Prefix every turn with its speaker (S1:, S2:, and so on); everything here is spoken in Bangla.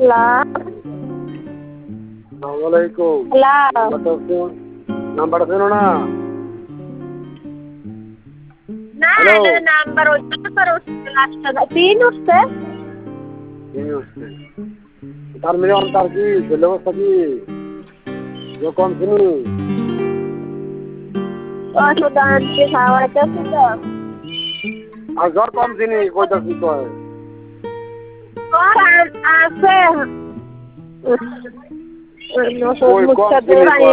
S1: আসসালামালাইকুম। নাম্বারটা ছিল না?
S2: না
S1: হ্যালো,
S2: এটা নাম্বার ওই নাম্বার উঠছে লাস্টটা 3 উঠছে।
S1: তার মেয়ে অন্তর কি ছেলে অবস্থা কি কম চিনি?
S2: ওষুধ আনছি খাওয়াইতেছি তো।
S1: আর জ্বর কম চিনি কইতাছি কয়
S2: আছে ওষুধ
S1: কই কম
S2: মুখটা
S1: চিনি
S2: দিয়ে
S1: কয়